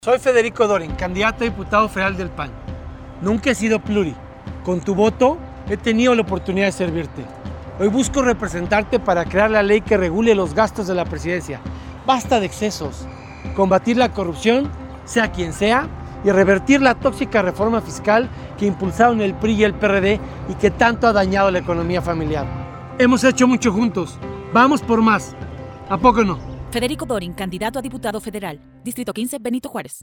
Soy Federico Dorin, candidato a diputado federal del PAN. Nunca he sido pluri. Con tu voto he tenido la oportunidad de servirte. Hoy busco representarte para crear la ley que regule los gastos de la presidencia. Basta de excesos. Combatir la corrupción, sea quien sea, y revertir la tóxica reforma fiscal que impulsaron el PRI y el PRD y que tanto ha dañado la economía familiar. Hemos hecho mucho juntos. Vamos por más. ¿A poco no? Federico Dorin, candidato a diputado federal. Distrito 15, Benito Juárez.